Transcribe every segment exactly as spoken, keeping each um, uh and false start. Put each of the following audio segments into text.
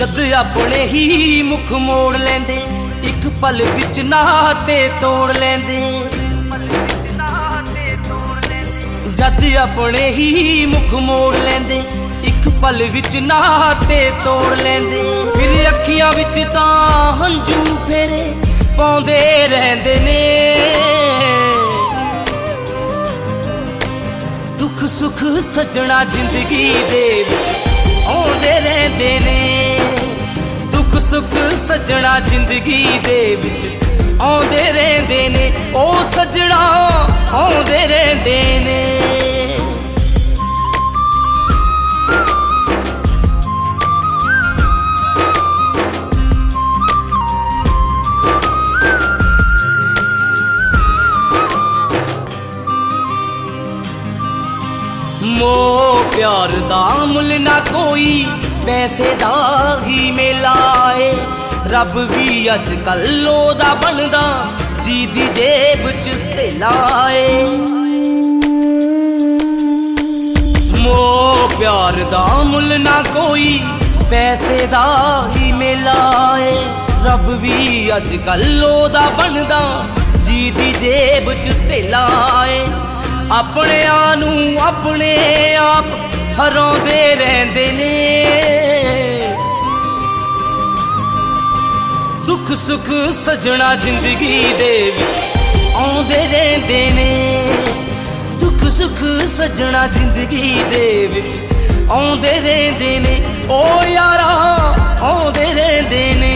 जद अपने ही मुख मोड़ लेंदे एक पल विच नाते तोड़ लेंदे। जद अपने ही मुख मोड़ लेंदे एक पल विच नाते तोड़ लेंदे। फिर अखियां विच तां हंझू फेरे पाउंदे रहंदे ने। दुख सुख सजना जिंदगी दे विच आउंदे रहंदे ने। दुख सुख सजना जिंदगी दे विच आउंदे रहंदे ने। ओ सजना आउंदे रहंदे ने। मोह प्यार दा मुल ना कोई पैसे दा ही मेला है। रब भी अज कल ओदा बनदा जी दी जेब च तेला है। मोह प्यार दा मुल ना कोई पैसे दा ही मेला है। रब भी अज कल ओदा बनदा जी दी जेब च तेला है। अपने आनू अपने आप हराउंदे रहंदे ने। दुख सुख सजना जिंदगी दे विच आउंदे रहंदे ने। दुख सुख सजना जिंदगी दे विच आउंदे रहंदे ने। ओ यारा आउंदे रहंदे ने।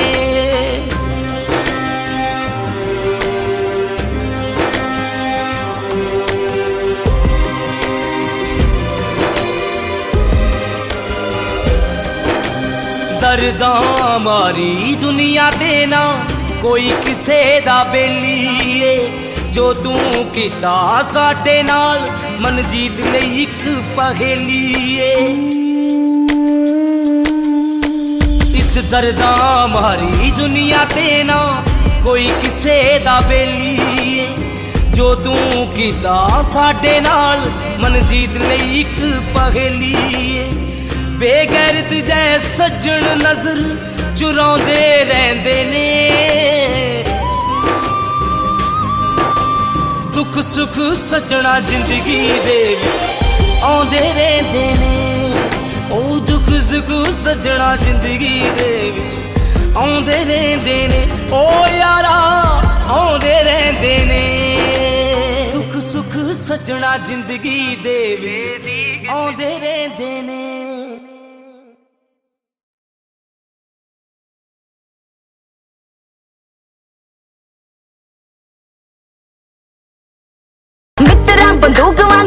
दर्दां मारी दुनिया देना कोई किसे दा बेली है। जो तू कीता साडे नाल मन जीत लई इक पहेली है। इस दर्दां मारी दुनिया देना कोई किसे दा बेली है। जो तू कीता साडे नाल मन जीत लई इक पहेली है। बेगैरत जै सज्जन नजर चुराउंदे रहंदे ने। दुख सुख सजना जिंदगी दे विच आउंदे रहंदे ने। ओ दुख सुख सजना जिंदगी दे विच आउंदे रहंदे ने। ओ यारा आउंदे रहंदे ने। दुख सुख सजना जिंदगी दे विच आउंदे रहंदे ने। बंदूक